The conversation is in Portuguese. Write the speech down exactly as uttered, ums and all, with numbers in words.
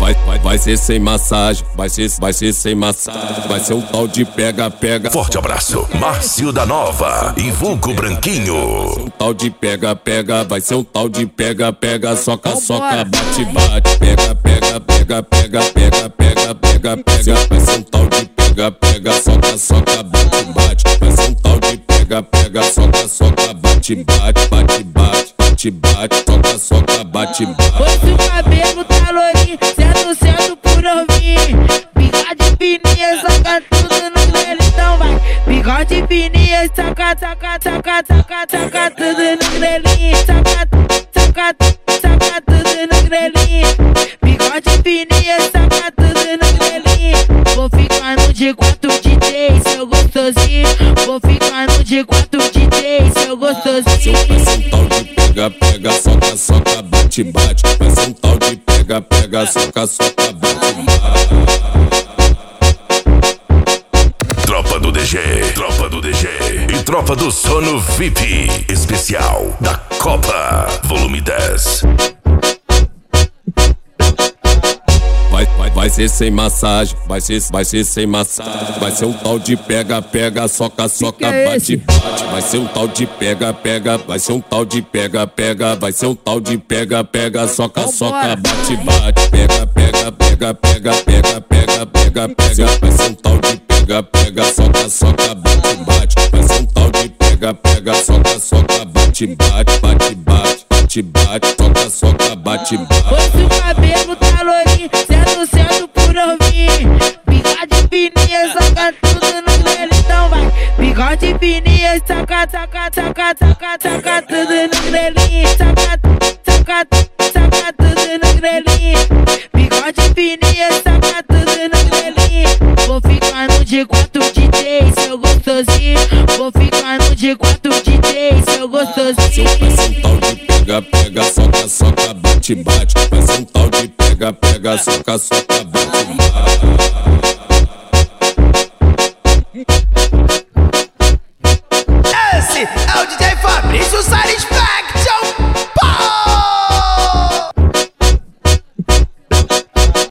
Vai, vai, vai ser sem massagem, vai ser, vai ser sem massagem, vai ser um tal de pega-pega. Forte abraço, Márcio da Nova e Vulco Branquinho. Vai ser um tal de pega-pega, vai ser um tal de pega-pega, soca, soca, bate, bate, pega, pega, pega, pega, pega, pega, pega, pega. Vai ser um tal de pega, pega, soca, soca, bate, bate. Vai ser um tal de pega, pega, soca, soca, bate, bate, bate, bate, bate, bate, soca, soca, bate, bate. Hoje o cabelo tá lourinho, sendo certo por ouvir. Bigode fininha, saca tudo no grelho, então vai. Bigode fininha, saca, saca, saca, saca, saca tudo no grelhinho. Saca, saca, saca tudo no grelhinho. Bigode fininha, saca tudo no grelhinho. Vou ficar no de quatro D J, seu gostosinho. Vou ficar no de quatro D J, seu gostosinho. Vai ser um tal de pega, pega, soca, soca, bate, bate. Vai ser um tal de pega, pega, soca, soca, bate, bate. Tropa do D G, Tropa do D G e Tropa do Sono V I P especial da Copa, volume dez. Vai, vai, vai ser sem massagem, vai ser, vai ser sem massagem. Vai ser um tal de pega, pega, soca, soca, é bate, bate. Vai ser um tal de pega, pega, vai ser um tal de pega, pega. Vai ser um tal de pega, pega, soca, soca, bate, bate. Pega, pega, pega, pega, pega, pega, pega, pega. Vai ser um tal de pega, pega, soca, soca, bate, bate. Vai ser um tal de pega, pega, soca, soca, bate, bate, bate, bate, bate, bate, soca, soca, bate, bate. Hoje o cabelo tá lourinho, sendo certo por ouvir. Bigode fininha, saca tudo no grelho, então vai. Bigode fininha, saca, saca, saca, saca, saca tudo no grelhinho. Saca, saca, saca tudo no grelhinho. Bigode fininha, saca tudo no grelhinho. Vou ficar no de quatro D J, seu gostosinho. Vou ficar no de quatro D J, seu gostosinho. Vai ser um tal de pega, pega, soca, soca, bate, bate. Vai ser um tal de pega, pega, soca, soca, bate, bate. Esse é o D J Fabrício Salles.